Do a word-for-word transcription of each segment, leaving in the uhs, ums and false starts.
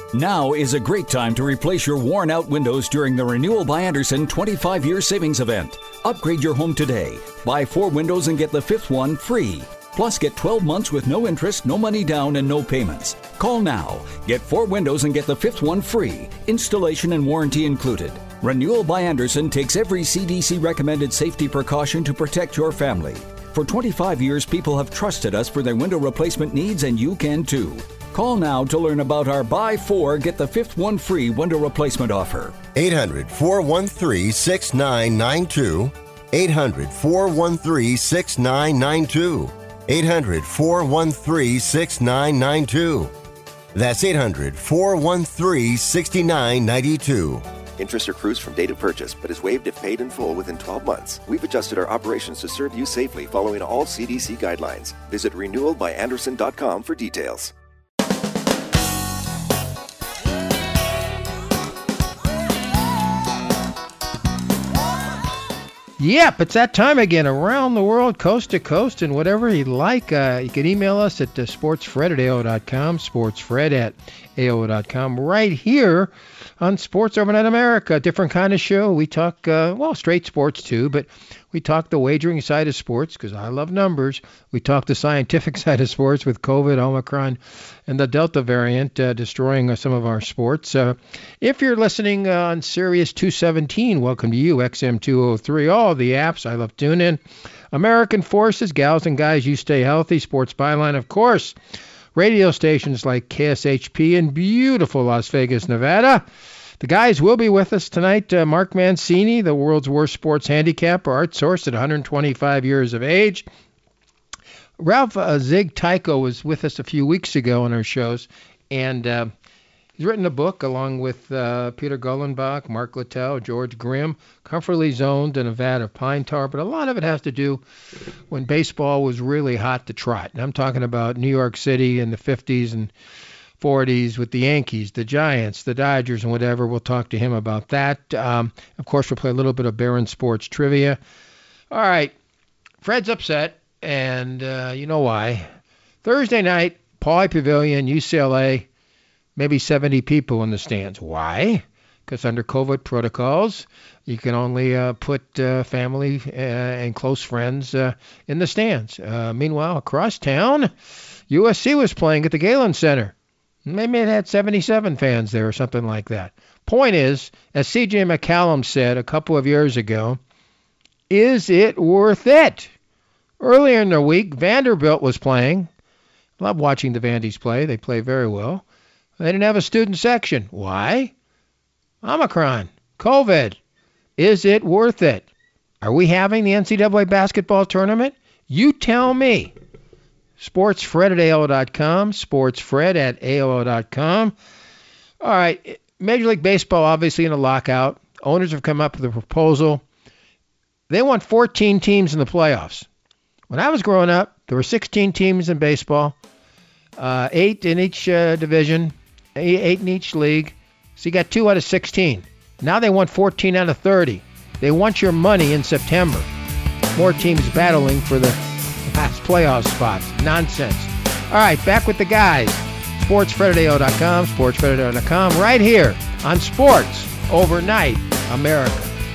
Now is a great time to replace your worn-out windows during the Renewal by Andersen twenty-five year savings event. Upgrade your home today. Buy four windows and get the fifth one free. Plus, get twelve months with no interest, no money down, and no payments. Call now. Get four windows and get the fifth one free. Installation and warranty included. Renewal by Andersen takes every C D C-recommended safety precaution to protect your family. For twenty-five years, people have trusted us for their window replacement needs, and you can too. Call now to learn about our buy four, get the fifth one free window replacement offer. eight hundred, four one three, six nine nine two. eight hundred, four one three, six nine nine two. eight hundred, four one three, six nine nine two. That's eight hundred, four one three, six nine nine two. Interest accrues from date of purchase, but is waived if paid in full within twelve months. We've adjusted our operations to serve you safely following all C D C guidelines. Visit renewal by andersen dot com for details. Yep, it's that time again. Around the world, coast to coast, and whatever you'd like. Uh, you can email us at uh, sportsfred at A O dot com, sportsfred at A O dot com, right here on Sports Overnight America. Different kind of show. We talk, uh, well, straight sports too, but we talk the wagering side of sports because I love numbers. We talk the scientific side of sports with COVID, Omicron, and the Delta variant uh, destroying uh, some of our sports. Uh, if you're listening uh, on Sirius two seventeen, welcome to you, X M two oh three, all the apps. I love TuneIn. American Forces, gals and guys, you stay healthy. Sports Byline, of course. Radio stations like K S H P in beautiful Las Vegas, Nevada. The guys will be with us tonight. Uh, Mark Mancini, the world's worst sports handicapper, art source at one hundred twenty-five years of age. Ralph uh, Zig Tycho was with us a few weeks ago on our shows, and uh, he's written a book along with uh, Peter Gullenbach, Mark Littell, George Grimm, Comfortably Zoned in a Vat of Pine Tar, but a lot of it has to do when baseball was really hot to trot. And I'm talking about New York City in the fifties and forties with the Yankees, the Giants, the Dodgers, and whatever. We'll talk to him about that. Um, of course, we'll play a little bit of Barron Sports trivia. All right, Fred's upset, and uh, you know why. Thursday night, Pauley Pavilion, U C L A, maybe seventy people in the stands. Why? Because under COVID protocols, you can only uh, put uh, family uh, and close friends uh, in the stands. Uh, meanwhile, across town, U S C was playing at the Galen Center. Maybe it had seventy-seven fans there or something like that. Point is, as C J McCallum said a couple of years ago, is it worth it? Earlier in the week, Vanderbilt was playing. Love watching the Vandies play. They play very well. They didn't have a student section. Why? Omicron. COVID. Is it worth it? Are we having the N C double A basketball tournament? You tell me. SportsFred at A O dot com, SportsFred at A O dot com. All right, Major League Baseball obviously in a lockout. Owners have come up with a proposal. They want fourteen teams in the playoffs. When I was growing up, there were sixteen teams in baseball, uh, eight in each uh, division, eight in each league. So you got two out of sixteen. Now they want fourteen out of thirty. They want your money in September. More teams battling for the last playoff spots. Nonsense. All right, back with the guys. SportsFred at A O dot com, SportsFred at A O dot com, right here on Sports Overnight America.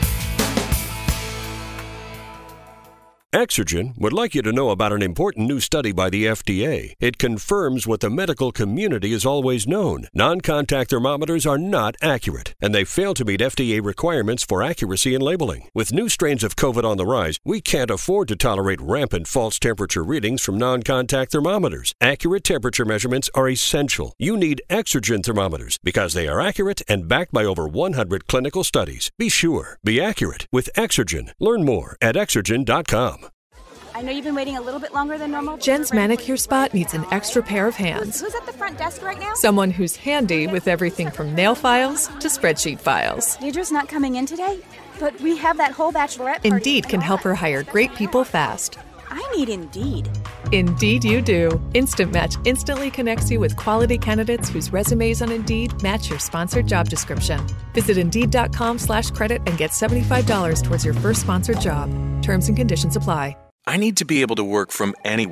Exergen would like you to know about an important new study by the F D A. It confirms what the medical community has always known. Non-contact thermometers are not accurate, and they fail to meet F D A requirements for accuracy in labeling. With new strains of COVID on the rise, we can't afford to tolerate rampant false temperature readings from non-contact thermometers. Accurate temperature measurements are essential. You need Exergen thermometers because they are accurate and backed by over one hundred clinical studies. Be sure. Be accurate with Exergen. Learn more at Exergen dot com. I know you've been waiting a little bit longer than normal. Jen's manicure spot needs an extra pair of hands. Who's at the front desk right now? Someone who's handy with everything from nail files to spreadsheet files. Deidre's not coming in today, but we have that whole bachelorette party. Indeed can help her hire great people fast. I need Indeed. Indeed you do. Instant Match instantly connects you with quality candidates whose resumes on Indeed match your sponsored job description. Visit Indeed.com slash credit and get seventy-five dollars towards your first sponsored job. Terms and conditions apply. I need to be able to work from anywhere.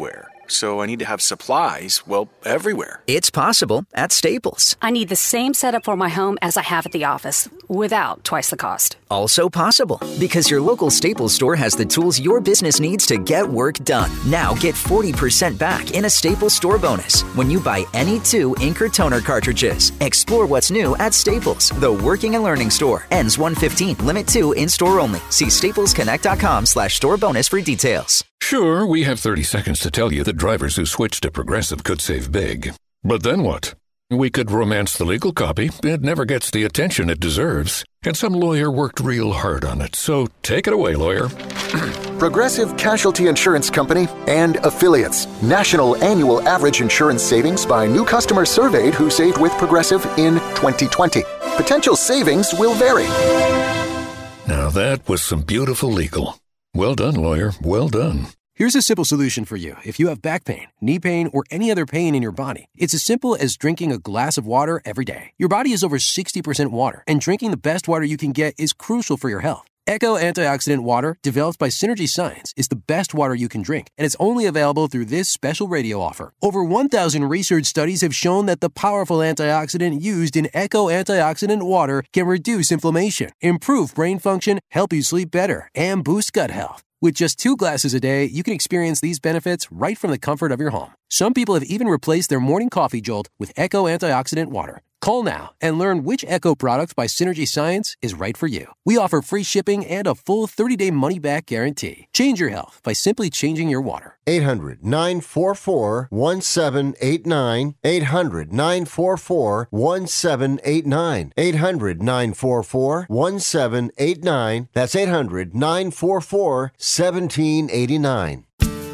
so I need to have supplies, well, everywhere. It's possible at Staples. I need the same setup for my home as I have at the office, without twice the cost. Also possible, because your local Staples store has the tools your business needs to get work done. Now get forty percent back in a Staples store bonus when you buy any two ink or toner cartridges. Explore what's new at Staples, the working and learning store. Ends one fifteen, limit two, in-store only. See staplesconnect.com slash store bonus for details. Sure, we have thirty seconds to tell you that drivers who switch to Progressive could save big. But then what? We could romance the legal copy. It never gets the attention it deserves. And some lawyer worked real hard on it. So take it away, lawyer. Progressive Casualty Insurance Company and Affiliates. National annual average insurance savings by new customers surveyed who saved with Progressive in twenty twenty. Potential savings will vary. Now that was some beautiful legal. Well done, lawyer. Well done. Here's a simple solution for you. If you have back pain, knee pain, or any other pain in your body, it's as simple as drinking a glass of water every day. Your body is over sixty percent water, and drinking the best water you can get is crucial for your health. Echo Antioxidant Water, developed by Synergy Science, is the best water you can drink, and it's only available through this special radio offer. Over one thousand research studies have shown that the powerful antioxidant used in Echo Antioxidant Water can reduce inflammation, improve brain function, help you sleep better, and boost gut health. With just two glasses a day, you can experience these benefits right from the comfort of your home. Some people have even replaced their morning coffee jolt with Echo Antioxidant Water. Call now and learn which Echo product by Synergy Science is right for you. We offer free shipping and a full thirty-day money-back guarantee. Change your health by simply changing your water. eight hundred nine four four one seven eight nine. eight hundred nine four four one seven eight nine. eight hundred nine four four one seven eight nine. That's eight hundred nine four four one seven eight nine.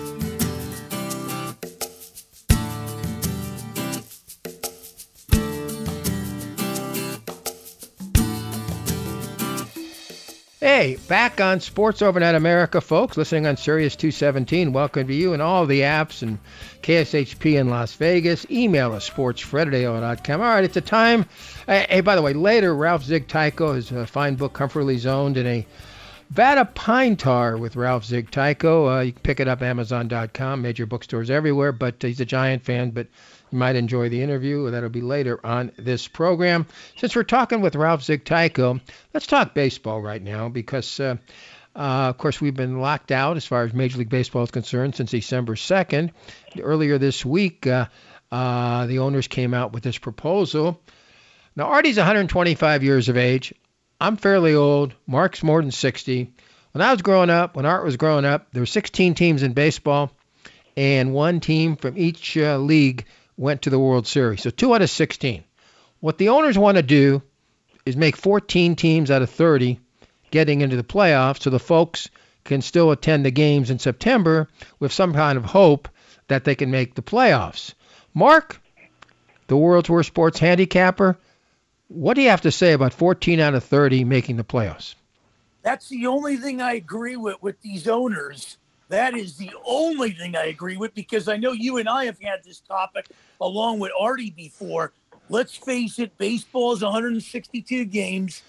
Hey, back on Sports Overnight America, folks, listening on Sirius two seventeen. Welcome to you and all the apps and K S H P in Las Vegas. Email us, sportsfred at A O L dot com. All right, it's a time. Hey, by the way, later, Ralph Zig Tycho, his uh, fine book, Comfortably Zoned, in a vat of pine tar with Ralph Zig Tycho. Uh, you can pick it up Amazon dot com, major bookstores everywhere, but uh, he's a Giant fan, but you might enjoy the interview. That'll be later on this program. Since we're talking with Ralph Zig Tycho, let's talk baseball right now because, uh, uh, of course, we've been locked out as far as Major League Baseball is concerned since December second. Earlier this week, uh, uh, the owners came out with this proposal. Now, Artie's one hundred twenty-five years of age. I'm fairly old. Mark's more than sixty. When I was growing up, when Art was growing up, there were sixteen teams in baseball, and one team from each uh, league went to the World Series. So two out of sixteen. What the owners want to do is make fourteen teams out of thirty getting into the playoffs so the folks can still attend the games in September with some kind of hope that they can make the playoffs. Mark, the world's worst sports handicapper, what do you have to say about fourteen out of thirty making the playoffs? That's the only thing I agree with with these owners. That is the only thing I agree with, because I know you and I have had this topic along with Artie before. Let's face it, baseball is one hundred sixty-two games.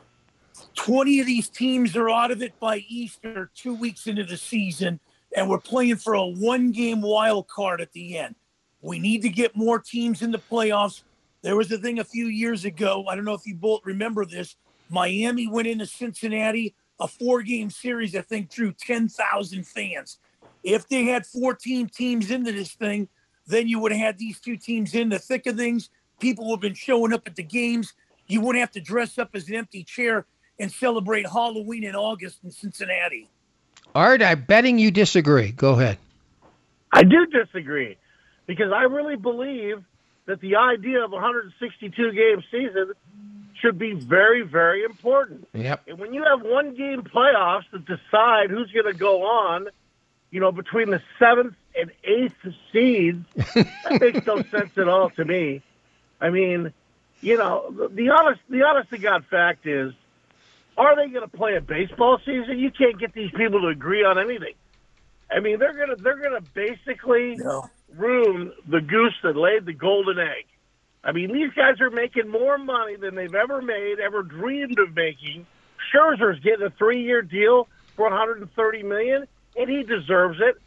twenty of these teams are out of it by Easter, two weeks into the season, and we're playing for a one-game wild card at the end. We need to get more teams in the playoffs. There was a thing a few years ago, I don't know if you both remember this, Miami went into Cincinnati, a four-game series, I think, drew ten thousand fans. If they had fourteen teams into this thing, then you would have had these two teams in the thick of things. People would have been showing up at the games. You wouldn't have to dress up as an empty chair and celebrate Halloween in August in Cincinnati. Art, I'm betting you disagree. Go ahead. I do disagree, because I really believe that the idea of a one hundred sixty-two game season should be very, very important. Yep. And when you have one-game playoffs that decide who's going to go on, you know, between the seventh and eighth seeds, that makes no sense at all to me. I mean, you know, the, the honest, the honest to God fact is, are they going to play a baseball season? You can't get these people to agree on anything. I mean, they're going to they're going to basically no. ruin the goose that laid the golden egg. I mean, these guys are making more money than they've ever made, ever dreamed of making. Scherzer's getting a three-year deal for one hundred thirty million dollars, and he deserves it.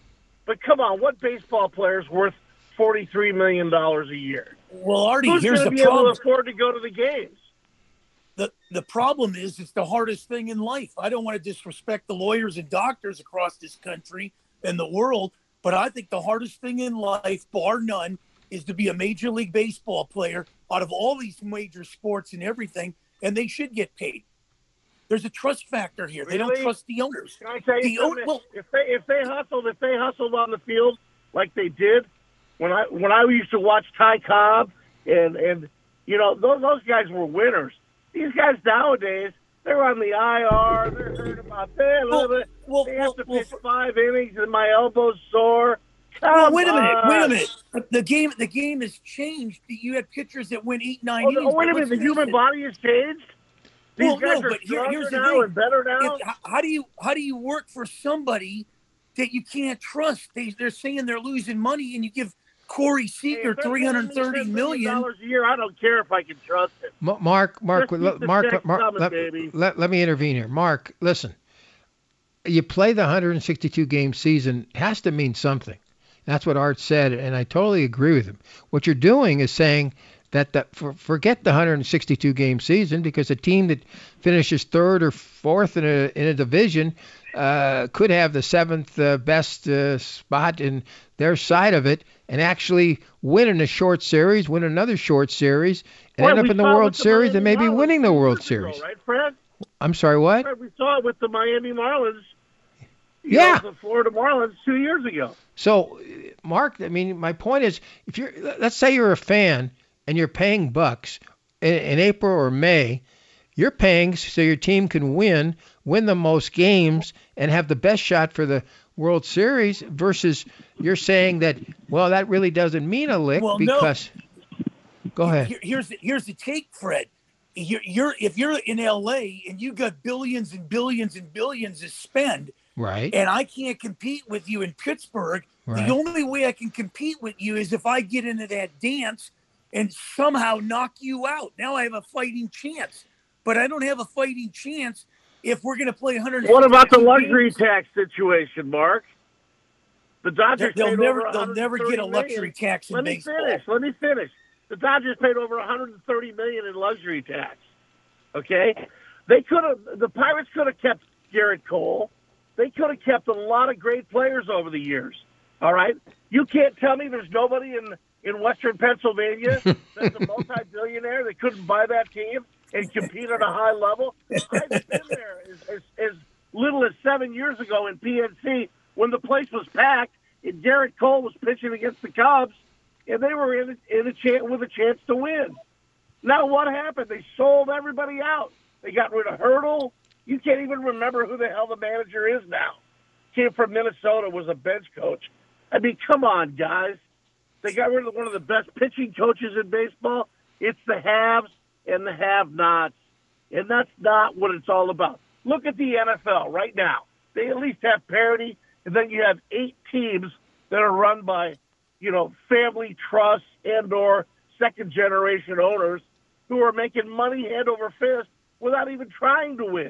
But come on, what baseball player is worth forty-three million dollars a year? Well, Artie, Who's here's going the to be problem. able to afford to go to the games? The, the problem is it's the hardest thing in life. I don't want to disrespect the lawyers and doctors across this country and the world, but I think the hardest thing in life, bar none, is to be a Major League Baseball player out of all these major sports and everything, and they should get paid. There's a trust factor here. They Really? don't trust the owners. Can I tell you The own- something? well- if they if they hustled, if they hustled on the field like they did when I when I used to watch Ty Cobb and and you know those those guys were winners. These guys nowadays, they're on the I R. They're hurt about that. Well, well, they have to well, pitch five innings and my elbow's sore. Come Well, wait a minute. on. Wait a minute. The game, the game has changed. You had pitchers that went eight, nine Oh, innings. oh, wait a but minute. let's The face human it. body has changed. These Well, guys no, are but here, stronger here's the now thing. and better now. If- how do you how do you work for somebody that you can't trust? They they're saying they're losing money, and you give Corey Seager Hey, if three they're hundred paying me thirty ten million dollars a year. I don't care if I can trust it. Ma- Mark, Mark, Just let, keep the Mark, checks Mark, coming, let, baby. let, let me intervene here. Mark, listen. You play the one hundred sixty-two game season has to mean something. That's what Art said, and I totally agree with him. What you're doing is saying that the, for, forget the one hundred sixty-two game season, because a team that finishes third or fourth in a in a division uh, could have the seventh uh, best uh, spot in their side of it and actually win in a short series, win another short series, and Well, end up we in the saw it World with the Series and Miami maybe Marlins winning the two World years ago, Series. right, Fred? I'm sorry, what? Fred, we saw it with the Miami Marlins. you Yeah. know, the Florida Marlins two years ago. So, Mark, I mean, my point is, if you're, let's say you're a fan and you're paying bucks in, in April or May, you're paying so your team can win, win the most games, and have the best shot for the World Series. Versus you're saying that, well, that really doesn't mean a lick Well, no. because. Go ahead. Here- here's the, here's the take, Fred. You're, you're if you're in L A and you got billions and billions and billions to spend, Right. and I can't compete with you in Pittsburgh, Right. the only way I can compete with you is if I get into that dance and somehow knock you out. Now I have a fighting chance, but I don't have a fighting chance if we're going to play one hundred. What about the luxury tax situation, Mark? The Dodgers They'll paid never over they'll never get a one hundred thirty luxury million. tax in Let me baseball. finish. Let me finish. The Dodgers paid over one hundred thirty million in luxury tax. Okay, they could have. The Pirates could have kept Garrett Cole. They could have kept a lot of great players over the years. All right, you can't tell me there's nobody in in Western Pennsylvania that's a multi-billionaire that couldn't buy that team and compete at a high level. I've been there as, as, as little as seven years ago in P N C when the place was packed and Garrett Cole was pitching against the Cubs, and they were in a, in a chance with a chance to win. Now what happened? They sold everybody out. They got rid of Hurdle. You can't even remember who the hell the manager is now. Came from Minnesota, was a bench coach. I mean, come on, guys. They got rid of one of the best pitching coaches in baseball. It's the haves and the have-nots, and that's not what it's all about. Look at the N F L right now. They at least have parity, and then you have eight teams that are run by, you know, family trusts and or second-generation owners who are making money hand over fist without even trying to win.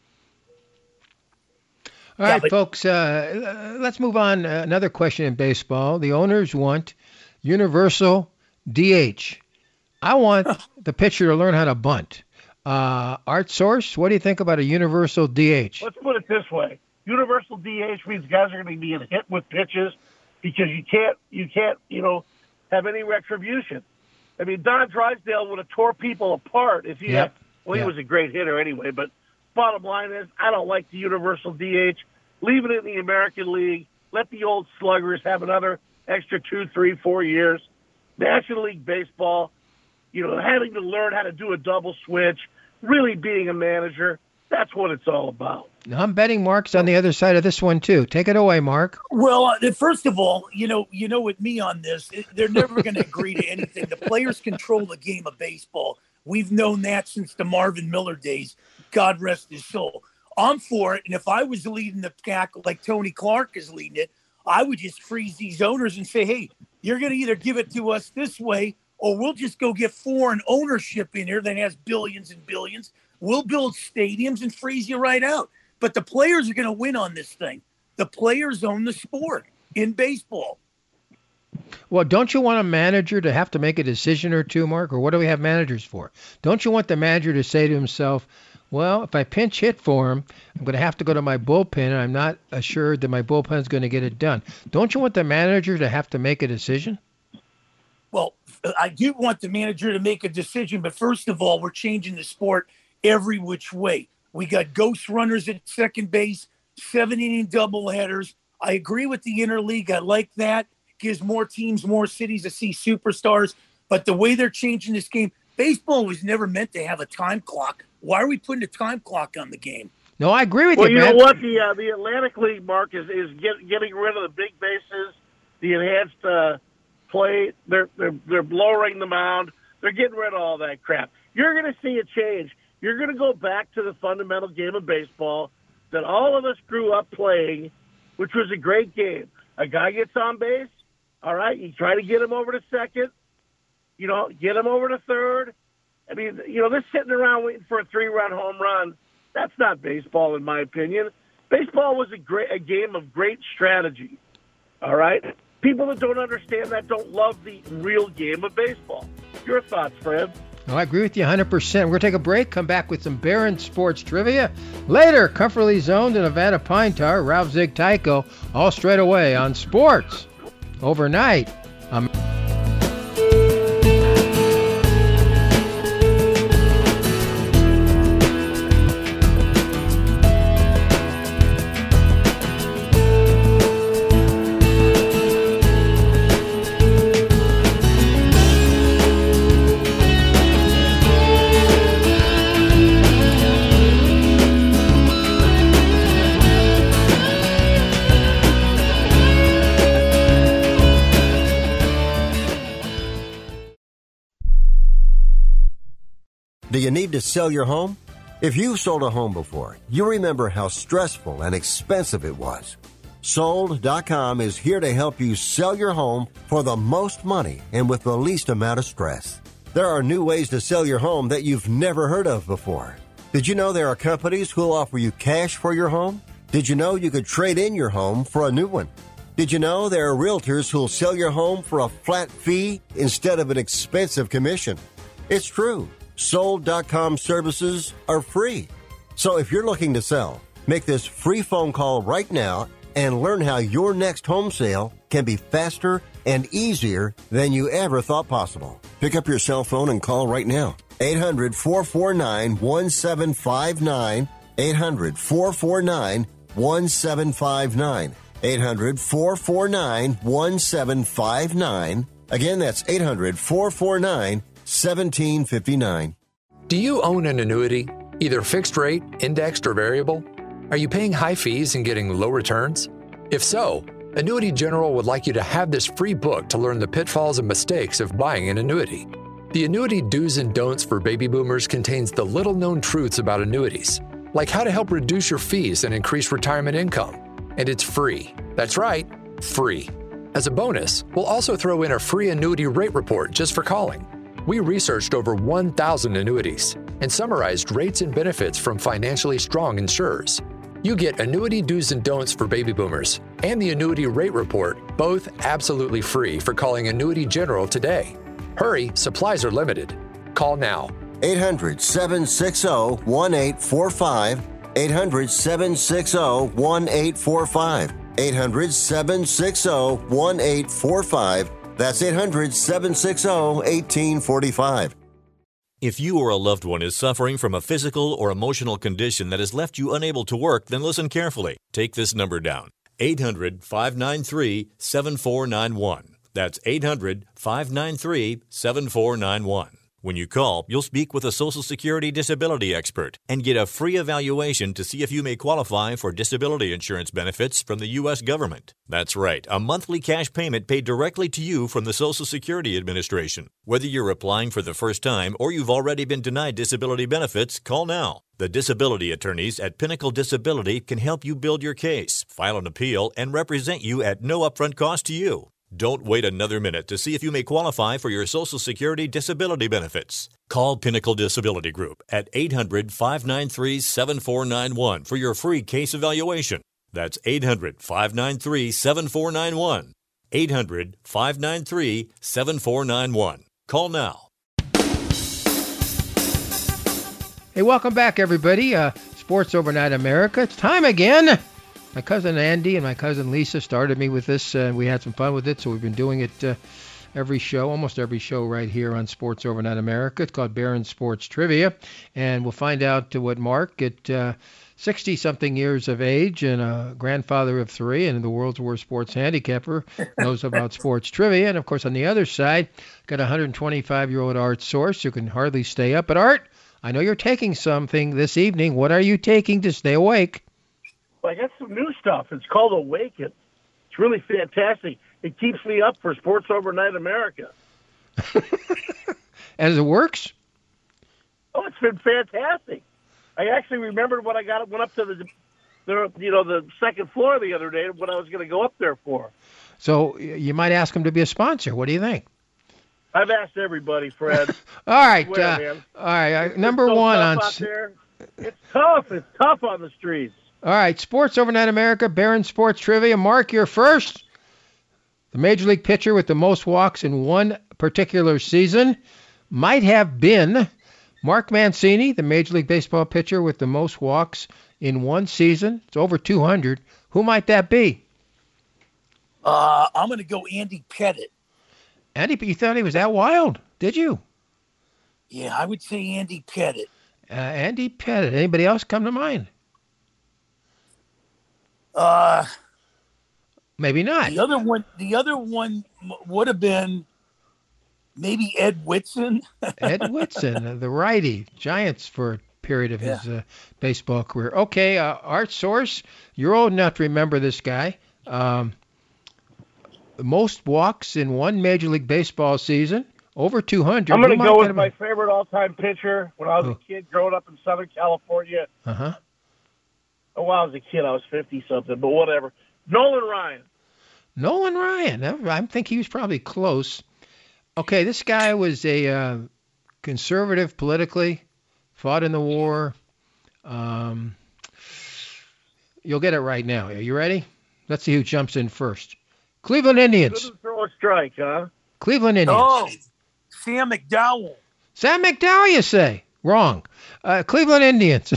All right, folks, uh, let's move on. Uh, another question in baseball. The owners want universal D H. I want the pitcher to learn how to bunt. Uh, Art Source, what do you think about a universal D H? Let's put it this way. Universal D H means guys are going to be hit with pitches because you can't, you can't, you know, have any retribution. I mean, Don Drysdale would have tore people apart if he Yep. had, well, he Yep. was a great hitter anyway, but bottom line is I don't like the universal D H. Leave it in the American League. Let the old sluggers have another extra two, three, four years. National League Baseball, you know, having to learn how to do a double switch, really being a manager, that's what it's all about. I'm betting Mark's on the other side of this one, too. Take it away, Mark. Well, uh, first of all, you know, you know, with me on this, it, they're never going to agree to anything. The players control the game of baseball. We've known that since the Marvin Miller days. God rest his soul. I'm for it, and if I was leading the pack like Tony Clark is leading it, I would just freeze these owners and say, hey, you're going to either give it to us this way, or we'll just go get foreign ownership in here that has billions and billions. We'll build stadiums and freeze you right out. But the players are going to win on this thing. The players own the sport. in baseball. Well, don't you want a manager to have to make a decision or two, Mark? Or what do we have managers for? Don't you want the manager to say to himself, well, if I pinch hit for him, I'm going to have to go to my bullpen, and I'm not assured that my bullpen is going to get it done. Don't you want the manager to have to make a decision? Well, I do want the manager to make a decision, but first of all, we're changing the sport every which way. We got ghost runners at second base, seven-inning doubleheaders. I agree with the interleague. I like that. Gives more teams, more cities to see superstars. But the way they're changing this game, baseball was never meant to have a time clock. Why are we putting a time clock on the game? No, I agree with well, you, man. man. Well, you know what? The uh, the Atlantic League, Mark, is, is get, getting rid of the big bases, the enhanced uh, play. They're, they're, they're lowering the mound. They're getting rid of all that crap. You're going to see a change. You're going to go back to the fundamental game of baseball that all of us grew up playing, which was a great game. A guy gets on base, all right, you try to get him over to second, you know, get him over to third. I mean, you know, this sitting around waiting for a three-run home run, that's not baseball, in my opinion. Baseball was a great a game of great strategy, all right? People that don't understand that don't love the real game of baseball. Your thoughts, Fred? Oh, I agree with you one hundred percent. We're going to take a break, come back with some Barron sports trivia. Later, comfortably zoned in Nevada Pine Tar, Ralph Zig Tycho, all straight away on Sports Overnight. Um, Do you need to sell your home? If you've sold a home before, you remember how stressful and expensive it was. Sold dot com is here to help you sell your home for the most money and with the least amount of stress. There are new ways to sell your home that you've never heard of before. Did you know there are companies who'll offer you cash for your home? Did you know you could trade in your home for a new one? Did you know there are realtors who'll sell your home for a flat fee instead of an expensive commission? It's true. Sold dot com services are free. So if you're looking to sell, make this free phone call right now and learn how your next home sale can be faster and easier than you ever thought possible. Pick up your cell phone and call right now. eight hundred, four four nine, one seven five nine. eight hundred, four four nine, one seven five nine. eight hundred, four four nine, one seven five nine. Again, that's eight hundred, four four nine, one seven five nine. Do you own an annuity, either fixed rate, indexed, or variable? Are you paying high fees and getting low returns? If so, Annuity General would like you to have this free book to learn the pitfalls and mistakes of buying an annuity. The Annuity Do's and Don'ts for Baby Boomers contains the little-known truths about annuities, like how to help reduce your fees and increase retirement income. And it's free. That's right, free. As a bonus, we'll also throw in a free annuity rate report just for calling. We researched over one thousand annuities and summarized rates and benefits from financially strong insurers. You get Annuity Do's and Don'ts for Baby Boomers and the Annuity Rate Report, both absolutely free for calling Annuity General today. Hurry, supplies are limited. Call now. eight hundred, seven six zero, one eight four five. eight hundred, seven six zero, one eight four five. eight hundred, seven six zero, one eight four five. That's eight hundred, seven six zero, one eight four five. If you or a loved one is suffering from a physical or emotional condition that has left you unable to work, then listen carefully. Take this number down. eight hundred, five nine three, seven four nine one. That's eight hundred, five nine three, seven four nine one. When you call, you'll speak with a Social Security disability expert and get a free evaluation to see if you may qualify for disability insurance benefits from the U S government. That's right, a monthly cash payment paid directly to you from the Social Security Administration. Whether you're applying for the first time or you've already been denied disability benefits, call now. The disability attorneys at Pinnacle Disability can help you build your case, file an appeal, and represent you at no upfront cost to you. Don't wait another minute to see if you may qualify for your Social Security disability benefits. Call Pinnacle Disability Group at eight hundred, five nine three, seven four nine one for your free case evaluation. That's eight hundred, five nine three, seven four nine one. eight hundred, five nine three, seven four nine one. Call now. Hey, welcome back, everybody. Uh, Sports Overnight America. It's time again. My cousin Andy and my cousin Lisa started me with this, and uh, we had some fun with it, so we've been doing it uh, every show, almost every show right here on Sports Overnight America. It's called Barron Sports Trivia, and we'll find out what Mark at uh, sixty-something years of age and a grandfather of three and the world's worst sports handicapper knows about sports trivia. And, of course, on the other side, got a one hundred twenty-five-year-old Art Source who can hardly stay up. But, Art, I know you're taking something this evening. What are you taking to stay awake? Well, I got some new stuff. It's called Awaken. It's really fantastic. It keeps me up for Sports Overnight America. As it works? Oh, it's been fantastic. I actually remembered when I got went up to the, the you know, the second floor the other day what I was going to go up there for. So you might ask him to be a sponsor. What do you think? I've asked everybody, Fred. all right, swear, uh, all right. Uh, number so one tough on. Out there. It's tough. It's tough on the streets. All right, Sports Overnight America, Barron Sports Trivia. Mark, you're first. The Major League pitcher with the most walks in one particular season might have been Mark Mancini, the Major League Baseball pitcher with the most walks in one season. It's over two hundred. Who might that be? Uh, I'm going to go Andy Pettitte. Andy, you thought he was that wild, did you? Yeah, I would say Andy Pettitte. Uh, Andy Pettitte. Anybody else come to mind? Uh, Maybe not. The other one, the other one would have been maybe Ed Whitson. Ed Whitson, the righty, Giants for a period of his yeah. uh, baseball career. Okay, uh, Art Source, you're old enough to remember this guy. Um, most walks in one Major League Baseball season, over two hundred. I'm going to go with my favorite all-time pitcher when I was oh. a kid growing up in Southern California. Uh-huh. Oh, when I was a kid, I was fifty-something, but whatever. Nolan Ryan. Nolan Ryan. I think he was probably close. Okay, this guy was a uh, conservative politically, fought in the war. Um, you'll get it right now. Are you ready? Let's see who jumps in first. Cleveland Indians. Couldn't throw a strike, huh? Cleveland Indians. Oh, Sam McDowell. Sam McDowell, you say? Wrong. Uh, Cleveland Indians.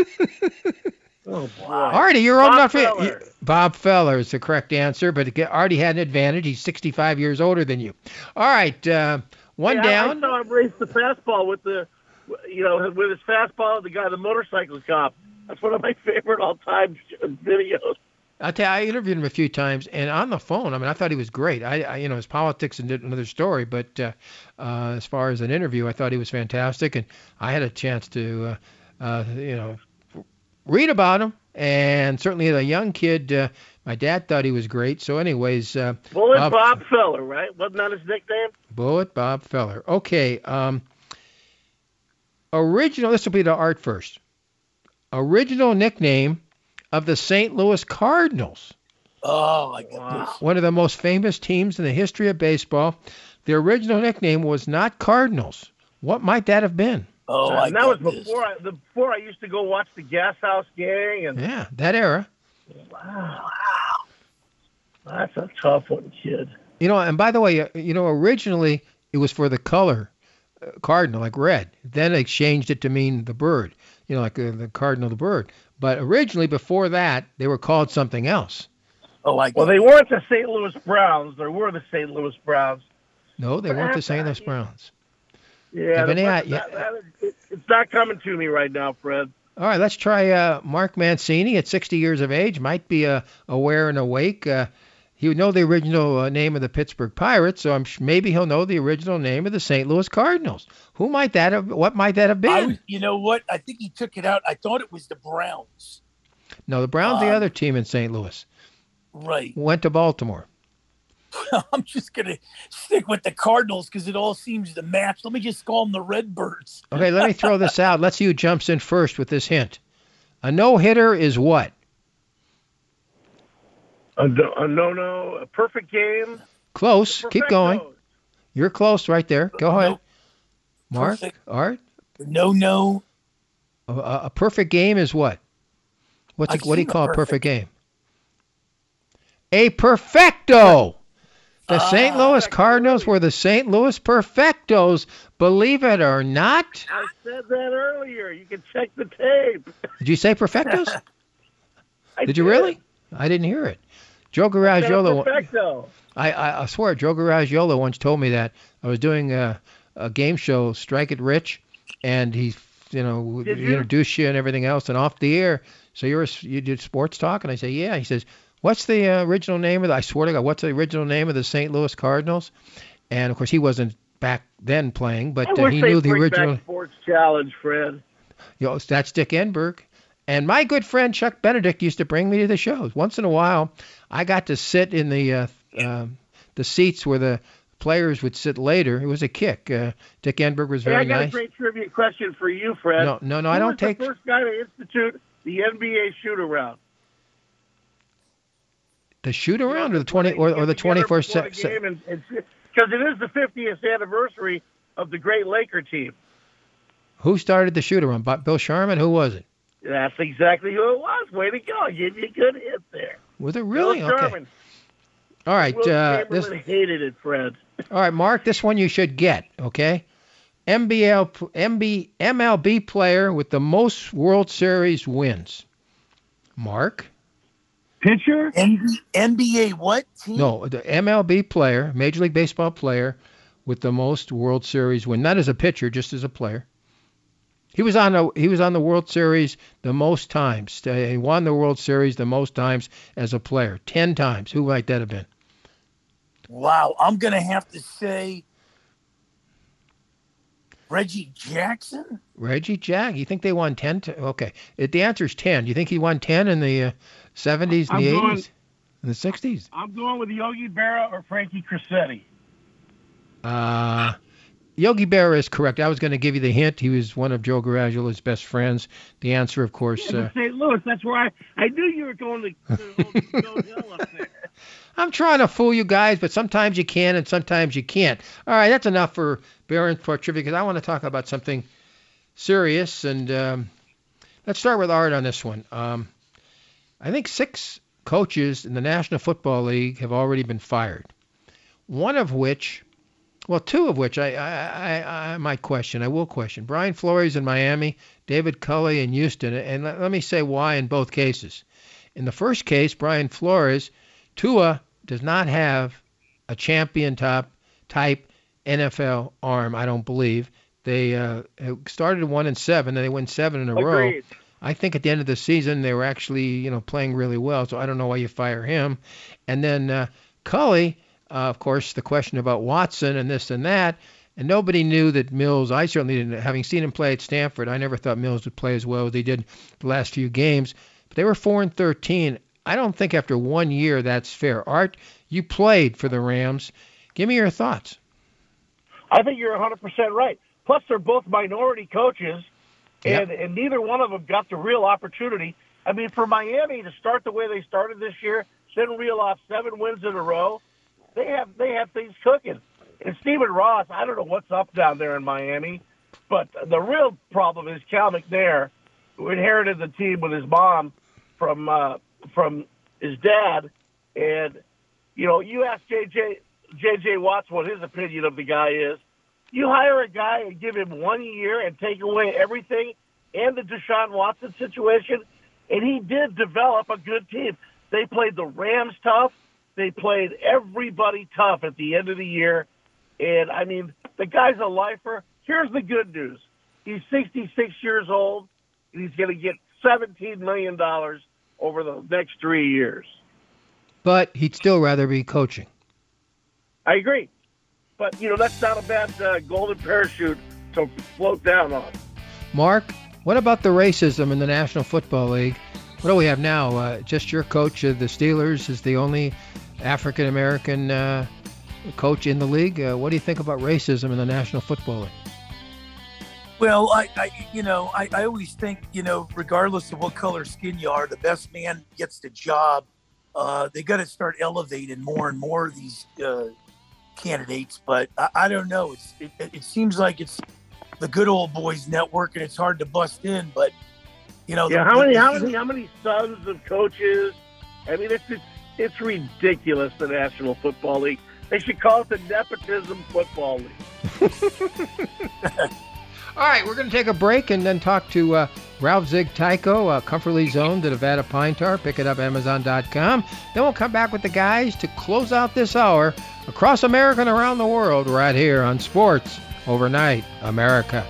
Oh, boy. Artie, you're old Bob enough. Feller. To, Bob Feller is the correct answer, but Artie had an advantage. He's sixty-five years older than you. All right, uh, one hey, down. I, I saw him race the fastball with the, you know, with his fastball, the guy, the motorcycle cop. That's one of my favorite all-time videos. I'll tell you, I interviewed him a few times, and on the phone, I mean, I thought he was great. I, I you know, his politics and another story, but uh, uh, as far as an interview, I thought he was fantastic, and I had a chance to, uh, uh, you know, read about him, and certainly as a young kid, uh, my dad thought he was great. So anyways. Uh, Bullet Bob, Bob Feller, right? Wasn't that his nickname? Bullet Bob Feller. Okay. Um, original, this will be the Art first. Original nickname of the Saint Louis Cardinals. Oh, my goodness. One of the most famous teams in the history of baseball. The original nickname was not Cardinals. What might that have been? Oh, uh, I and that was this. before I, the, before I used to go watch the Gas House Gang. And yeah, that era. Wow, that's a tough one, kid. You know, and by the way, you know, originally it was for the color uh, cardinal, like red. Then they changed it to mean the bird, you know, like uh, the cardinal, the bird. But originally, before that, they were called something else. Oh, I well, they weren't the Saint Louis Browns. They were the Saint Louis Browns. No, they weren't the Saint Louis Browns. Yeah, the, that, yeah. That, that, it, it's not coming to me right now, Fred. All right, let's try uh, Mark Mancini at sixty years of age. Might be uh, aware and awake. Uh, he would know the original uh, name of the Pittsburgh Pirates, so I'm sh- maybe he'll know the original name of the Saint Louis Cardinals. Who might that have? What might that have been? I was, you know what? I think he took it out. I thought it was the Browns. No, the Browns, uh, the other team in Saint Louis. Right. Went to Baltimore. I'm just going to stick with the Cardinals because it all seems to match. Let me just call them the Redbirds. Okay, let me throw this out. Let's see who jumps in first with this hint. A no-hitter is what? A, a no-no, a perfect game. Close. Keep going. You're close right there. Go ahead. No. Mark, perfect. Art? No-no. A, a perfect game is what? What's it, what do you call a perfect, perfect game? A perfecto. The Ah, Saint Louis Cardinals were the Saint Louis Perfectos, believe it or not. I said that earlier. You can check the tape. Did you say Perfectos? I Did you really? I didn't hear it. Joe Garagiola. Perfecto. I, I, I swear, Joe Garagiola once told me that. I was doing a, a game show, Strike It Rich, and he, you know, Did he you? introduced you and everything else, and off the air. So you're a, you did sports talk, and I say, yeah. He says, what's the uh, original name of the? I swear to God, what's the original name of the Saint Louis Cardinals? And of course, he wasn't back then playing, but I uh, wish he they'd knew the bring original. back Sports Challenge, Fred. You know, that's Dick Enberg. And my good friend Chuck Benedict used to bring me to the shows. Once in a while, I got to sit in the uh, uh, the seats where the players would sit later. It was a kick. Uh, Dick Enberg was very hey, I got nice. a great trivia question for you, Fred. No, no, no, Who I don't was take. the first guy to institute the N B A shoot-around? The shoot around or the twenty or, or the twenty-first Because set. it is the fiftieth anniversary of the great Laker team. Who started the shoot around? Bill Sharman? Who was it? That's exactly who it was. Way to go. Give you a good hit there. Was it really? Bill Okay. Sharman. All right. Will Uh, Chamberlain this. hated it, Fred. All right, Mark. This one you should get. Okay. M B L M B M L B player with the most World Series wins. Mark. Pitcher? N B A what team? No, the M L B player, Major League Baseball player, with the most World Series win. Not as a pitcher, just as a player. He was on the he was on the World Series the most times. He won the World Series the most times as a player, ten times. Who might that have been? Wow, I'm gonna have to say Reggie Jackson. Reggie Jack. You think they won ten? T- okay, it, the answer is ten. You think he won ten in the uh, seventies and I'm the going- eighties, and the sixties? I'm going with Yogi Berra or Frankie Crissetti. Uh, Yogi Berra is correct. I was going to give you the hint. He was one of Joe Garagiola's best friends. The answer, of course. Yeah, Uh, but Saint Louis, that's where I, I knew you were going to, to Joe Hill up there. I'm trying to fool you guys, but sometimes you can and sometimes you can't. All right, that's enough for Barron for trivia because I want to talk about something serious. And um, let's start with Art on this one. Um, I think six coaches in the National Football League have already been fired. One of which, well, two of which I, I, I, I might question. I will question. Brian Flores in Miami, David Culley in Houston. And let, let me say why in both cases. In the first case, Brian Flores, Tua does not have a champion top type N F L arm, I don't believe. They uh, started one and seven, and they win seven in a row. Agreed. I think at the end of the season they were actually, you know, playing really well. So I don't know why you fire him. And then uh, Culley, uh, of course, the question about Watson and this and that. And nobody knew that Mills. I certainly didn't. Having seen him play at Stanford, I never thought Mills would play as well as he did the last few games. But they were four and thirteen. I don't think after one year that's fair. Art, you played for the Rams. Give me your thoughts. I think you're one hundred percent right. Plus, they're both minority coaches, and, Yep. and neither one of them got the real opportunity. I mean, for Miami to start the way they started this year, then reel off seven wins in a row, they have they have things cooking. And Stephen Ross, I don't know what's up down there in Miami, but the real problem is Cal McNair, who inherited the team with his mom from uh, from his dad. And, you know, you ask J J, J J Watts what his opinion of the guy is. You hire a guy and give him one year and take away everything and the Deshaun Watson situation, and he did develop a good team. They played the Rams tough. They played everybody tough at the end of the year. And, I mean, the guy's a lifer. Here's the good news. He's sixty-six years old, and he's going to get seventeen million dollars over the next three years. But he'd still rather be coaching. I agree. But, you know, that's not a bad uh, golden parachute to float down on. Mark, what about the racism in the National Football League? What do we have now? Uh, just your coach of the Steelers is the only African-American uh, coach in the league. Uh, what do you think about racism in the National Football League? Well, I, I you know, I, I always think, you know, regardless of what color skin you are, the best man gets the job. Uh, they got to start elevating more and more of these uh, candidates. But I, I don't know. It's, it, it seems like it's the good old boys network, and it's hard to bust in. But you know, Yeah, the, how many, the, how many, how many sons of coaches? I mean, it's, it's It's ridiculous, the National Football League. They should call it the Nepotism Football League. All right, we're going to take a break and then talk to uh, Ralph Zig Tyco, uh, Comfortably Zoned, the Nevada Pine Tar. Pick it up, Amazon dot com. Then we'll come back with the guys to close out this hour across America and around the world right here on Sports Overnight America.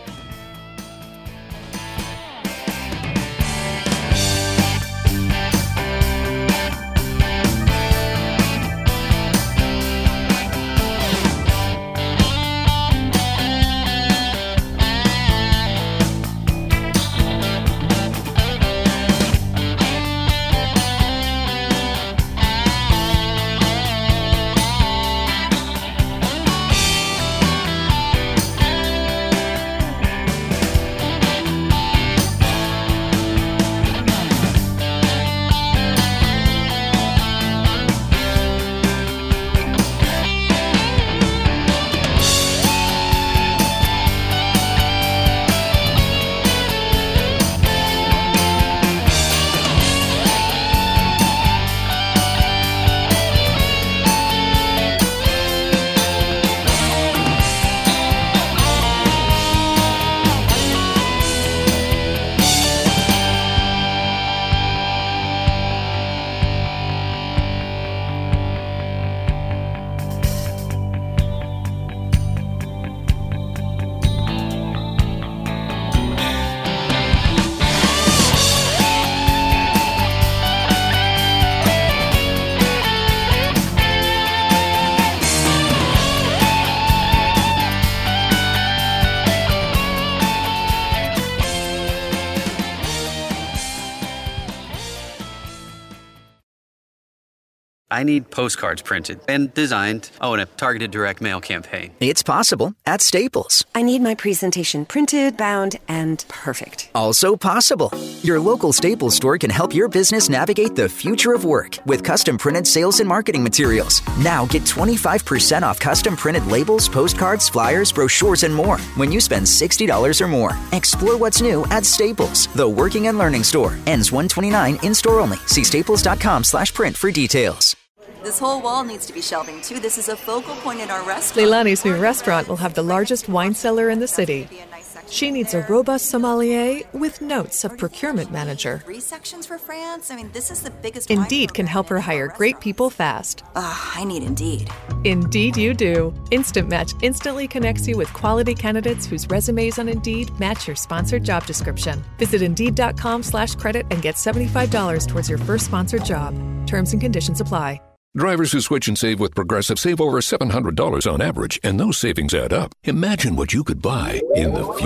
I need postcards printed and designed. Oh, and a targeted direct mail campaign. It's possible at Staples. I need my presentation printed, bound, and perfect. Also possible. Your local Staples store can help your business navigate the future of work with custom printed sales and marketing materials. Now get twenty-five percent off custom printed labels, postcards, flyers, brochures, and more when you spend sixty dollars or more. Explore what's new at Staples, the working and learning store. Ends one twenty-nine in-store only. See staples.com slash print for details. This whole wall needs to be shelving, too. This is a focal point in our restaurant. Leilani's new restaurant will have the largest wine cellar in the city. She needs a robust sommelier with notes of procurement manager. Three sections for France? I mean, this is the biggest Indeed can help her hire great people fast. Ah, I need Indeed. Indeed you do. Instant Match instantly connects you with quality candidates whose resumes on Indeed match your sponsored job description. Visit Indeed.com slash credit and get seventy-five dollars towards your first sponsored job. Terms and conditions apply. Drivers who switch and save with Progressive save over seven hundred dollars on average, and those savings add up. Imagine what you could buy in the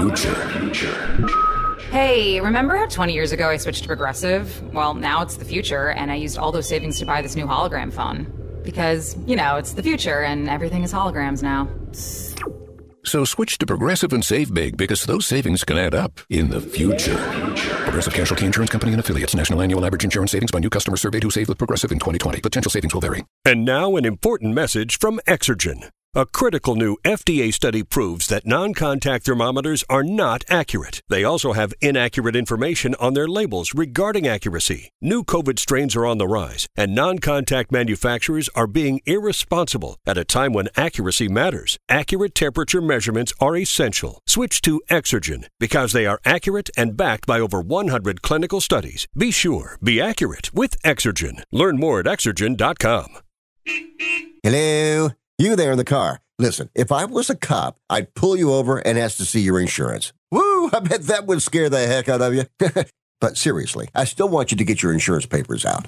future. Hey, remember how twenty years ago I switched to Progressive? Well, now it's the future, and I used all those savings to buy this new hologram phone. Because, you know, it's the future, and everything is holograms now. So switch to Progressive and save big, because those savings can add up in the future. Progressive Casualty Insurance Company and Affiliates. National annual average insurance savings by new customers surveyed who saved with Progressive in twenty twenty. Potential savings will vary. And now an important message from Exergen. A critical new F D A study proves that non-contact thermometers are not accurate. They also have inaccurate information on their labels regarding accuracy. New COVID strains are on the rise, and non-contact manufacturers are being irresponsible at a time when accuracy matters. Accurate temperature measurements are essential. Switch to Exergen because they are accurate and backed by over one hundred clinical studies. Be sure, be accurate with Exergen. Learn more at exergen dot com. Hello? You there in the car. Listen, if I was a cop, I'd pull you over and ask to see your insurance. Woo, I bet that would scare the heck out of you. But seriously, I still want you to get your insurance papers out.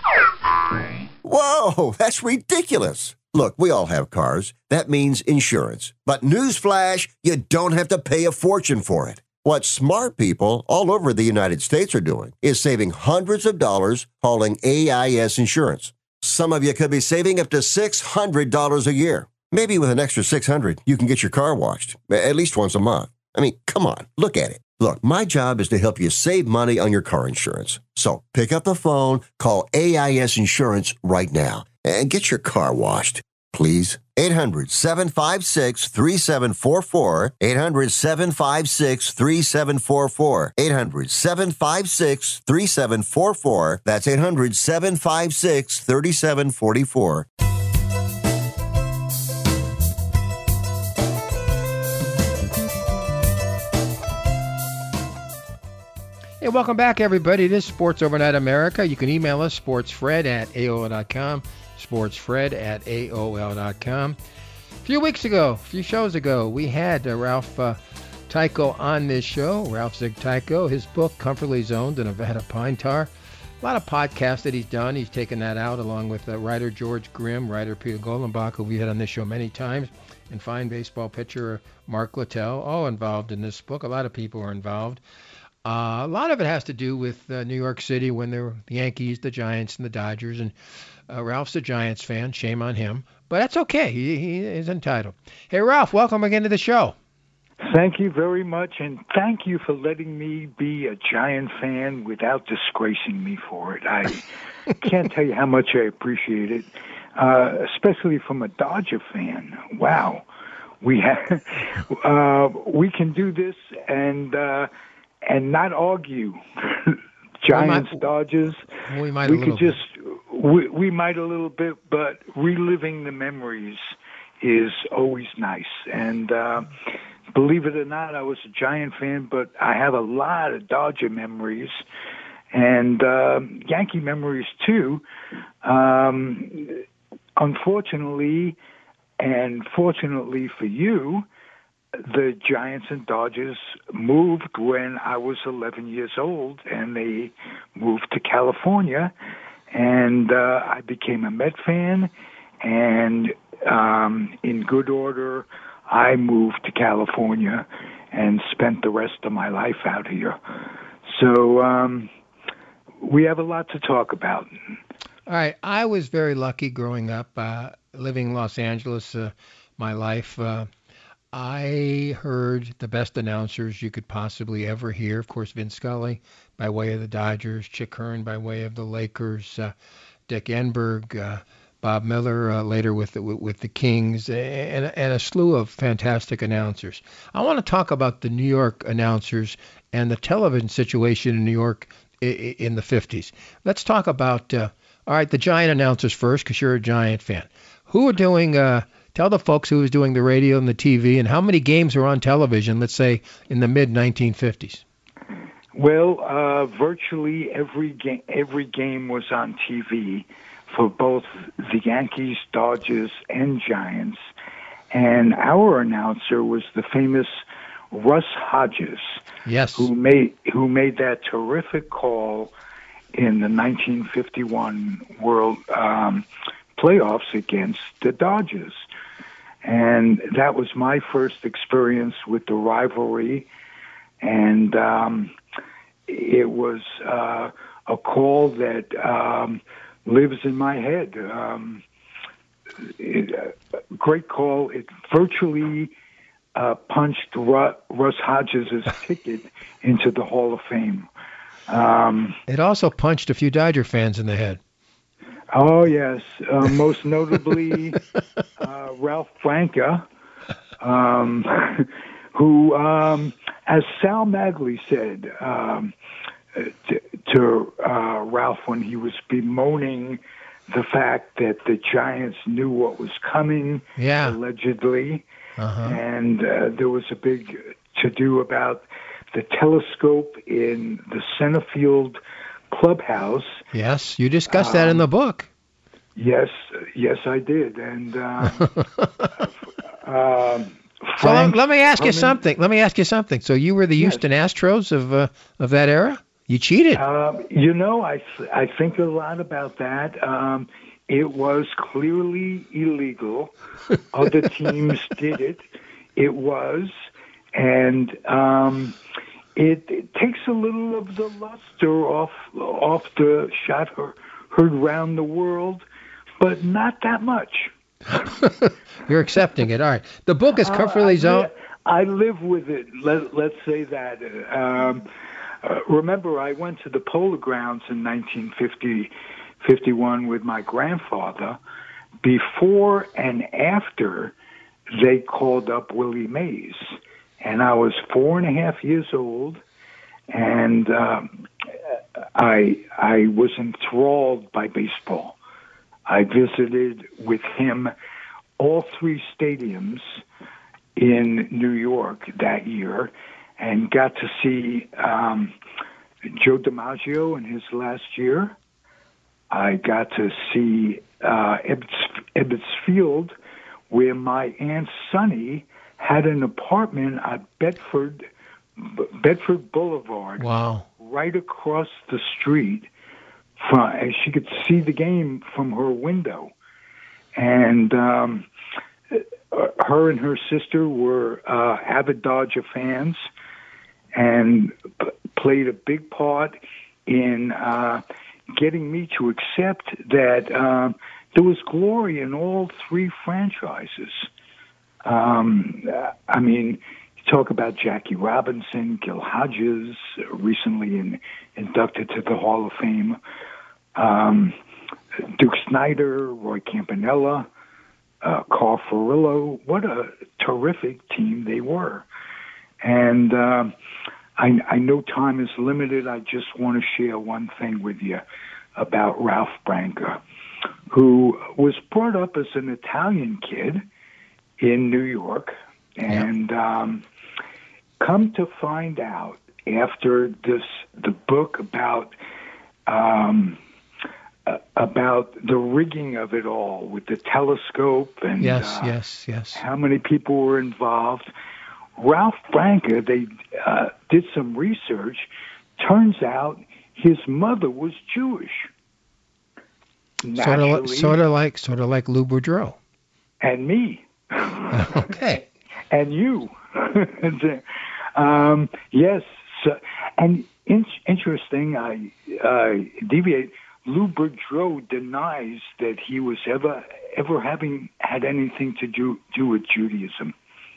Whoa, that's ridiculous. Look, we all have cars. That means insurance. But newsflash, you don't have to pay a fortune for it. What smart people all over the United States are doing is saving hundreds of dollars hauling A I S insurance. Some of you could be saving up to six hundred dollars a year. Maybe with an extra six hundred dollars, you can get your car washed, at least once a month. I mean, come on, look at it. Look, my job is to help you save money on your car insurance. So pick up the phone, call A I S Insurance right now, and get your car washed, please. eight hundred, seven five six, three seven four four, eight hundred, seven five six, three seven four four, eight hundred, seven five six, three seven four four. That's eight hundred, seven five six, three seven four four. Hey, welcome back, everybody. This is Sports Overnight America. You can email us, sportsfred at A O L dot com, sportsfred at A O L dot com. A few weeks ago, a few shows ago, we had uh, Ralph uh, Tyko on this show, Ralph Zig Tyko. His book, Comfortably Zoned, the Nevada Pine Tar. A lot of podcasts that he's done. He's taken that out along with uh, writer George Grimm, writer Peter Goldenbach, who we had on this show many times, and fine baseball pitcher Mark Littell, all involved in this book. A lot of people are involved. Uh, a lot of it has to do with uh, New York City when there were the Yankees, the Giants, and the Dodgers. And uh, Ralph's a Giants fan. Shame on him. But that's okay. He, he is entitled. Hey, Ralph, welcome again to the show. Thank you very much, and thank you for letting me be a Giant fan without disgracing me for it. I can't tell you how much I appreciate it, uh, especially from a Dodger fan. Wow. We, have, uh, we can do this, and... Uh, and not argue. Giants, we might, Dodgers. We might we a could just we, we might a little bit, but reliving the memories is always nice. And uh, believe it or not, I was a Giant fan, but I have a lot of Dodger memories and uh, Yankee memories too. Um, unfortunately, and fortunately for you, the Giants and Dodgers moved when I was eleven years old, and they moved to California, and uh, I became a Met fan, and um, in good order, I moved to California and spent the rest of my life out here. So um, we have a lot to talk about. All right. I was very lucky growing up, uh, living in Los Angeles, uh, my life. Uh, I heard the best announcers you could possibly ever hear. Of course, Vin Scully by way of the Dodgers, Chick Hearn by way of the Lakers, uh, Dick Enberg, uh, Bob Miller uh, later with the, with the Kings, and, and a slew of fantastic announcers. I want to talk about the New York announcers and the television situation in New York in the fifties. Let's talk about, uh, all right, the Giant announcers first, because you're a Giant fan. Who are doing... Uh, Tell the folks who was doing the radio and the T V, and how many games were on television, let's say, in the mid nineteen fifties? Well, uh, virtually every game, every game was on T V for both the Yankees, Dodgers, and Giants. And our announcer was the famous Russ Hodges, yes, who made who made that terrific call in the nineteen fifty-one World um, playoffs against the Dodgers. And that was my first experience with the rivalry. And um, it was uh, a call that um, lives in my head. Um, it, uh, great call. It virtually uh, punched Ru- Russ Hodges' ticket into the Hall of Fame. Um, it also punched a few Dodger fans in the head. Oh, yes. Uh, most notably, uh, Ralph Franca, um, who, um, as Sal Magley said um, to, to uh, Ralph when he was bemoaning the fact that the Giants knew what was coming, yeah. allegedly, uh-huh. and uh, there was a big to-do about the telescope in the center field clubhouse. Yes, you discussed that um, in the book. Yes, yes, I did. And uh, uh, so let, let me ask Herman, you something. Let me ask you something. So you were the yes. Houston Astros of uh, of that era? You cheated. Uh, you know, I I think a lot about that. Um, it was clearly illegal. Other teams did it. It was, and. Um, It, it takes a little of the luster off off the shot heard around the world, but not that much. You're accepting it. All right. The book is Comfortably uh, Zoned. I live with it. Let, let's say that. Um, uh, remember, I went to the Polo Grounds in nineteen fifty, fifty-one with my grandfather, before and after they called up Willie Mays. And I was four and a half years old, and um, I I was enthralled by baseball. I visited with him all three stadiums in New York that year and got to see um, Joe DiMaggio in his last year. I got to see uh, Ebbets, Ebbets Field, where my Aunt Sonny had an apartment at Bedford, Bedford Boulevard. Wow. Right across the street, from, and she could see the game from her window. And um, her and her sister were uh, avid Dodger fans and p- played a big part in uh, getting me to accept that uh, there was glory in all three franchises. Um, I mean, you talk about Jackie Robinson, Gil Hodges, recently in, inducted to the Hall of Fame, um, Duke Snider, Roy Campanella, uh, Carl Furillo. What a terrific team they were. And um, I, I know time is limited. I just want to share one thing with you about Ralph Branca, who was brought up as an Italian kid in New York, and um, come to find out after this, the book about um, uh, about the rigging of it all with the telescope and yes, uh, yes, yes, how many people were involved. Ralph Branca, they uh, did some research. Turns out his mother was Jewish. Sort of, sort of like, sort of like Lou Boudreau. And me. Okay. And you. um, yes. So, and in, interesting, I uh, deviate. Lou Boudreau denies that he was ever ever having had anything to do, do with Judaism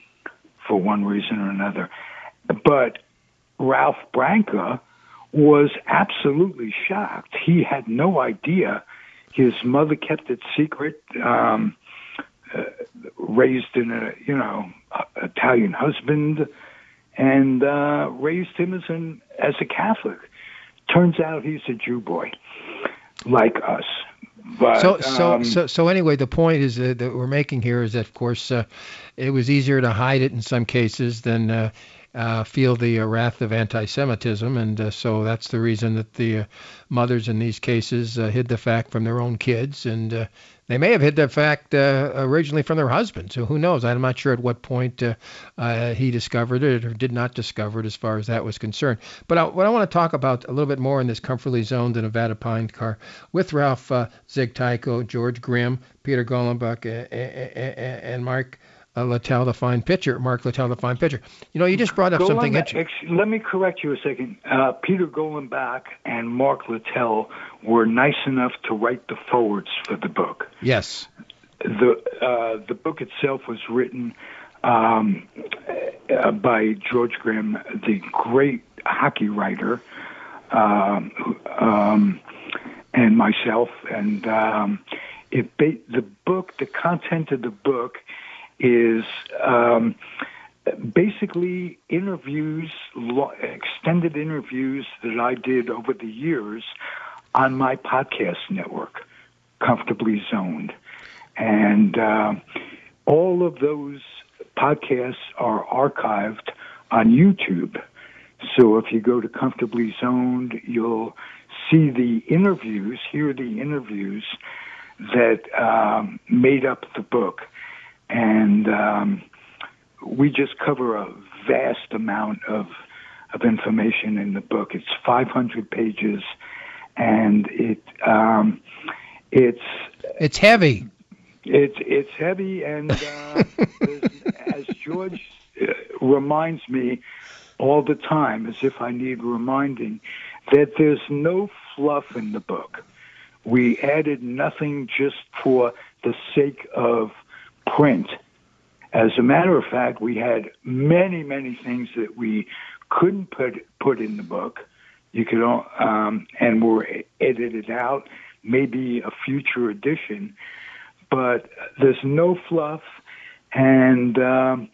for one reason or another. But Ralph Branca was absolutely shocked. He had no idea. His mother kept it secret. Um, Uh, raised in a, you know, uh, Italian husband, and uh, raised him as an as a Catholic. Turns out he's a Jew boy, like us. But so so um, so so anyway, the point is uh, that we're making here is that, of course, uh, it was easier to hide it in some cases than uh, uh, feel the uh, wrath of anti-Semitism, and uh, so that's the reason that the uh, mothers in these cases uh, hid the fact from their own kids, and uh, they may have hid the fact uh, originally from their husbands. So who knows? I'm not sure at what point uh, uh, he discovered it or did not discover it as far as that was concerned. But I, what I want to talk about a little bit more in this Comfortably Zoned the Nevada Pine Car with Ralph uh, Ziegtyko, George Grimm, Peter Golenbuck, uh, and Mark uh, Littell, the fine pitcher. Mark Littell, the fine pitcher. You know, you just brought up something interesting. Let me correct you a second. Uh, Peter Golenbach and Mark Littell were nice enough to write the forwards for the book. Yes. The uh, the book itself was written um, uh, by George Grimm, the great hockey writer, um, um, and myself. And um, it ba- the book, the content of the book is um, basically interviews, lo- extended interviews that I did over the years on my podcast network, Comfortably Zoned. And uh, all of those podcasts are archived on YouTube. So if you go to Comfortably Zoned, you'll see the interviews, hear the interviews that um, made up the book. And um, we just cover a vast amount of of information in the book. It's five hundred pages, and it um, it's it's heavy. It's it's heavy, and uh, as George uh, reminds me all the time, as if I need reminding, that there's no fluff in the book. We added nothing just for the sake of print. As a matter of fact, we had many, many things that we couldn't put put in the book. You could, um, and were edited out, maybe a future edition. but there's no fluff, and um,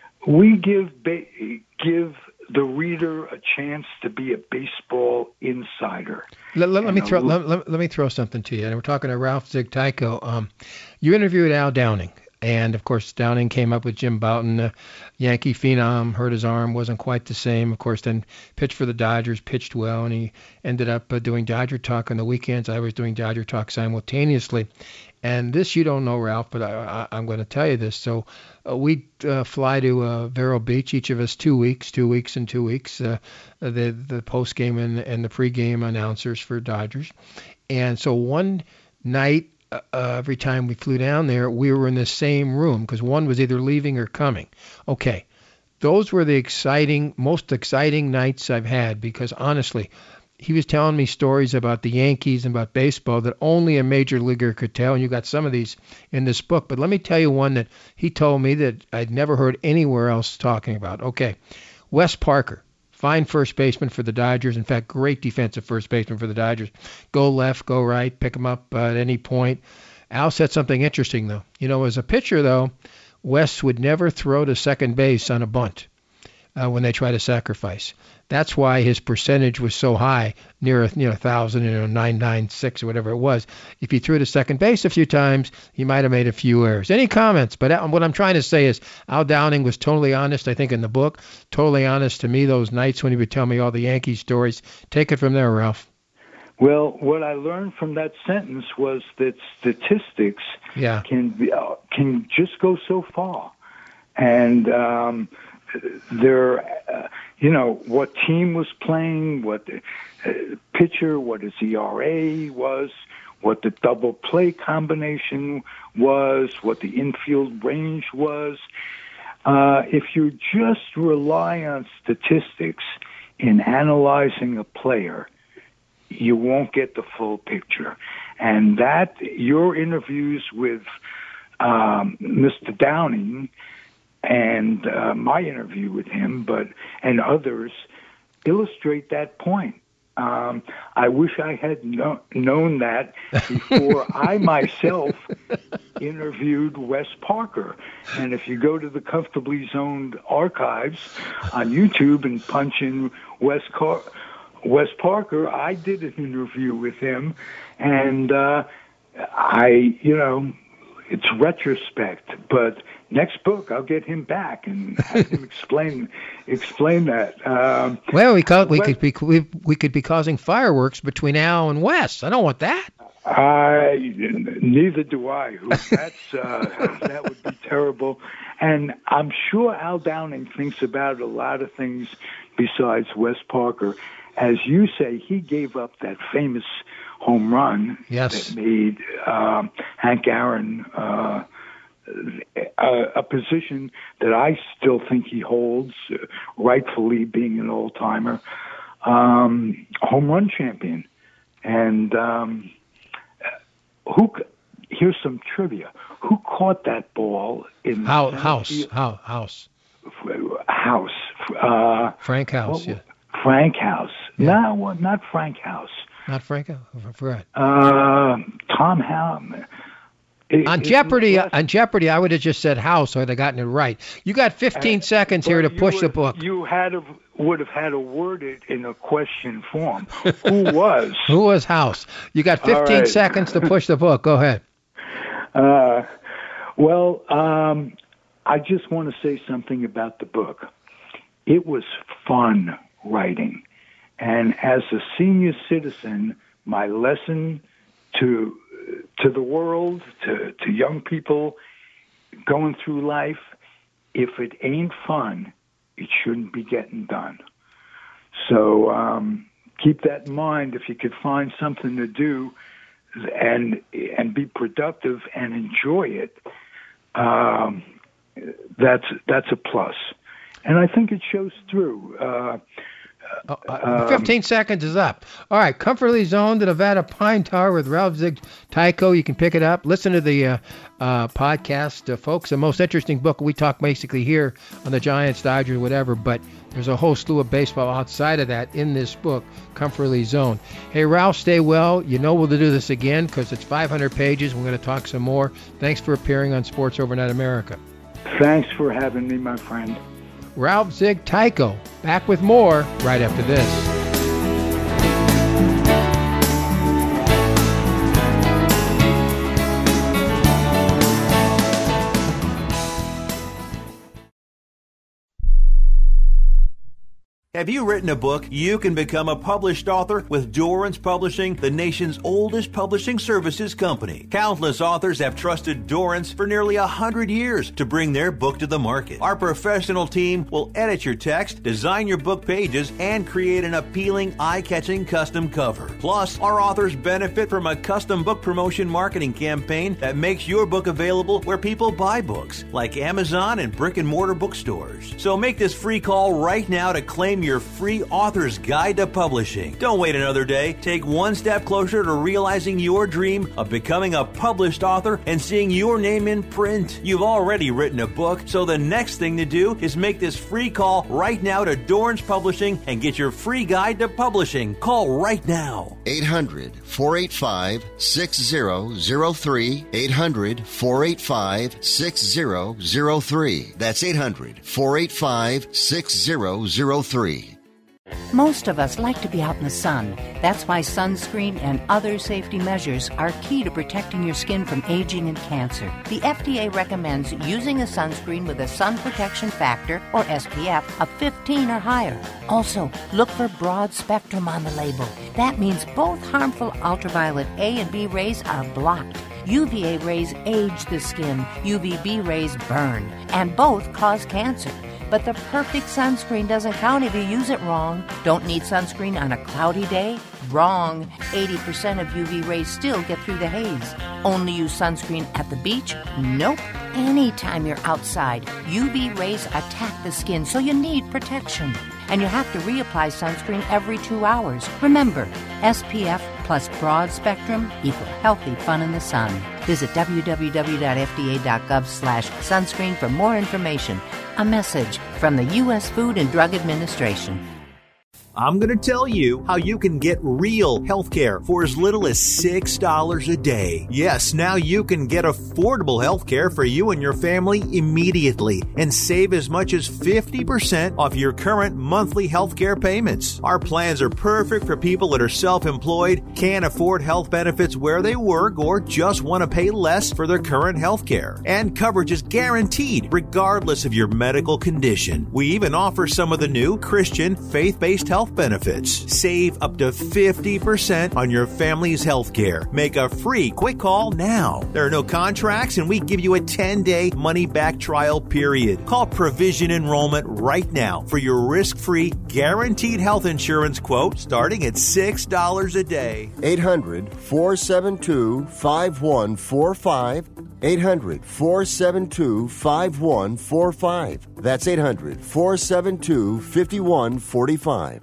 we give ba- give the reader a chance to be a baseball insider. Let, let, let me a, throw let, let, let me throw something to you. And we're talking to Ralph Ziegtyko. Um, you interviewed Al Downing. And, of course, Downing came up with Jim Bouton, uh, Yankee phenom, hurt his arm, wasn't quite the same. Of course, then pitched for the Dodgers, pitched well, and he ended up uh, doing Dodger Talk on the weekends. I was doing Dodger Talk simultaneously. And this you don't know, Ralph, but I, I, I'm going to tell you this. So uh, we uh, fly to uh, Vero Beach, each of us two weeks, two weeks and two weeks, uh, the, the post-game and, and the pre-game announcers for Dodgers. And so one night, Uh, every time we flew down there, we were in the same room because one was either leaving or coming. Okay, those were the exciting, most exciting nights I've had because honestly, he was telling me stories about the Yankees and about baseball that only a major leaguer could tell, and you got some of these in this book. But let me tell you one that he told me that I'd never heard anywhere else talking about. Okay, Wes Parker. Fine first baseman for the Dodgers. In fact, great defensive first baseman for the Dodgers. Go left, go right, pick him up uh, at any point. Al said something interesting, though. You know, as a pitcher, though, Wes would never throw to second base on a bunt uh, when they try to sacrifice. That's why his percentage was so high, near you know one thousand, you know, nine ninety-six or whatever it was. If he threw to second base a few times, he might have made a few errors. Any comments? But what I'm trying to say is Al Downing was totally honest, I think, in the book. Totally honest to me those nights when he would tell me all the Yankee stories. Take it from there, Ralph. Well, what I learned from that sentence was that statistics yeah. can be, uh, can just go so far. And um, there, uh, you know, what team was playing, what the uh, pitcher, what his E R A was, what the double play combination was, what the infield range was. Uh, if you just rely on statistics in analyzing a player, you won't get the full picture. And that, your interviews with um, Mister Downing and uh, my interview with him, but and others illustrate that point. Um, I wish I had no, known that before I myself interviewed Wes Parker. And if you go to the Comfortably Zoned archives on YouTube and punch in Wes Car- Wes Parker, I did an interview with him, and uh, I, you know, it's retrospect, but next book I'll get him back and have him explain explain that. Um, well, we call, we could be we, we could be causing fireworks between Al and Wes. I don't want that. I neither do I. That's uh, that would be terrible. And I'm sure Al Downing thinks about a lot of things besides Wes Parker. As you say, he gave up that famous home run yes. that made um, Hank Aaron uh, a, a position that I still think he holds, uh, rightfully being an old-timer, um, home run champion. And um, who? Here's some trivia. Who caught that ball in How, House? How, House? House. Uh, Frank House, well, yeah. Frank House. Yeah. No, not Frank House. Not Frank House. I forgot. Uh, Tom Howell. It, on Jeopardy, on Jeopardy, I would have just said House, so I'd have gotten it right. You got fifteen uh, seconds here to push the book. You had to, would have had to word it in a question form. Who was? Who was House? You got fifteen right. seconds to push the book. Go ahead. Uh, well, um, I just want to say something about the book. It was fun writing. And as a senior citizen, my lesson to to the world, to, to young people going through life, if it ain't fun, it shouldn't be getting done. So um, keep that in mind. If you could find something to do and and be productive and enjoy it, um, that's that's a plus. And I think it shows through. Uh, Oh, uh, fifteen seconds is up. All right, Comfortably Zoned, the Nevada Pine Tar with Ralph Zig Tycho. You can pick it up. Listen to the uh, uh, podcast, uh, folks. The most interesting book. We talk basically here on the Giants, Dodgers, whatever, but there's a whole slew of baseball outside of that in this book, Comfortably Zoned. Hey, Ralph, stay well. You know we'll do this again because it's five hundred pages. We're going to talk some more. Thanks for appearing on Sports Overnight America. Thanks for having me, my friend. Ralph Zig Tycho. Back with more right after this. Have you written a book? You can become a published author with Dorrance Publishing, the nation's oldest publishing services company. Countless authors have trusted Dorrance for nearly a hundred years to bring their book to the market. Our professional team will edit your text, design your book pages, and create an appealing, eye-catching custom cover. Plus, our authors benefit from a custom book promotion marketing campaign that makes your book available where people buy books, like Amazon and brick-and-mortar bookstores. So make this free call right now to claim your free author's guide to publishing. Don't wait another day. Take one step closer to realizing your dream of becoming a published author and seeing your name in print. You've already written a book, so the next thing to do is make this free call right now to Dorrance Publishing and get your free guide to publishing. Call right now. eight hundred, four eight five, six zero zero three. eight hundred, four eight five, six zero zero three. That's eight hundred, four eight five, six zero zero three. Most of us like to be out in the sun. That's why sunscreen and other safety measures are key to protecting your skin from aging and cancer. The F D A recommends using a sunscreen with a sun protection factor, or S P F, of fifteen or higher. Also, look for broad spectrum on the label. That means both harmful ultraviolet A and B rays are blocked. U V A rays age the skin, U V B rays burn, and both cause cancer. But the perfect sunscreen doesn't count if you use it wrong. Don't need sunscreen on a cloudy day? Wrong. eighty percent of U V rays still get through the haze. Only use sunscreen at the beach? Nope. Anytime you're outside, U V rays attack the skin, so you need protection. And you have to reapply sunscreen every two hours. Remember, S P F plus broad spectrum equal healthy fun in the sun. Visit w w w dot f d a dot gov slash sunscreen for more information. A message from the U S Food and Drug Administration. I'm going to tell you how you can get real health care for as little as six dollars a day. Yes, now you can get affordable health care for you and your family immediately and save as much as fifty percent off your current monthly health care payments. Our plans are perfect for people that are self-employed, can't afford health benefits where they work, or just want to pay less for their current health care. And coverage is guaranteed regardless of your medical condition. We even offer some of the new Christian faith-based health benefits. Save up to fifty percent on your family's health care. Make a free quick call now. There are no contracts, and we give you a ten-day money-back trial period. Call Provision Enrollment right now for your risk-free, guaranteed health insurance quote starting at six dollars a day. eight hundred, four seven two, five one four five. eight hundred, four seven two, five one four five. That's eight hundred, four seven two, five one four five.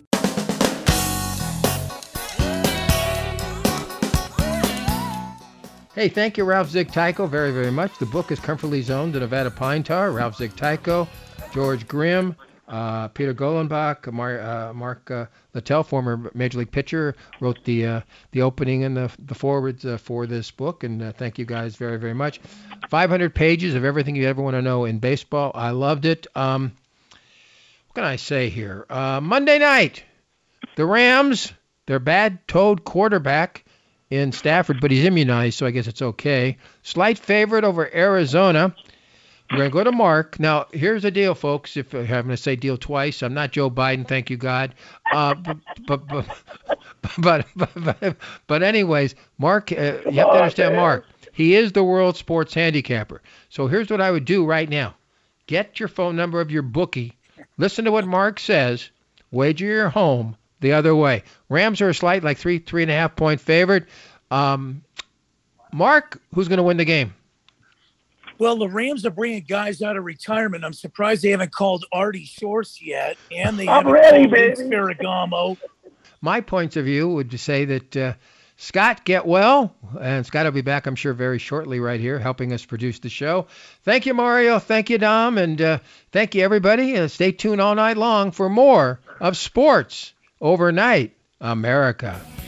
Hey, thank you, Ralph Zig Tycho, very, very much. The book is Comfortably Zoned, the Nevada Pine Tar. Ralph Zig Tycho, George Grimm, uh, Peter Golenbach, Mar, uh, Mark uh, Littell, former Major League pitcher, wrote the uh, the opening and the the forwards uh, for this book. And uh, thank you guys very, very much. five hundred pages of everything you ever want to know in baseball. I loved it. Um, what can I say here? Uh, Monday night, the Rams, their bad-toed quarterback in Stafford, but he's immunized, so I guess it's okay. Slight favorite over Arizona. We're going to go to Mark. Now, here's the deal, folks. If I'm going to say deal twice, I'm not Joe Biden, thank you, God. Uh, but, but, but, but, but, but anyways, Mark, uh, you have to understand Mark. He is the world sports handicapper. So here's what I would do right now. Get your phone number of your bookie. Listen to what Mark says. Wager your home the other way. Rams are a slight, like three, three and a half point favorite. Um, Mark, who's going to win the game? Well, the Rams are bringing guys out of retirement. I'm surprised they haven't called Artie Shorts yet, and they I'm haven't ready, called baby. Vince Ferragamo. My points of view would say that uh, Scott, get well, and Scott will be back, I'm sure, very shortly right here, helping us produce the show. Thank you, Mario. Thank you, Dom, and uh, thank you, everybody. Uh, stay tuned all night long for more of Sports Overnight America.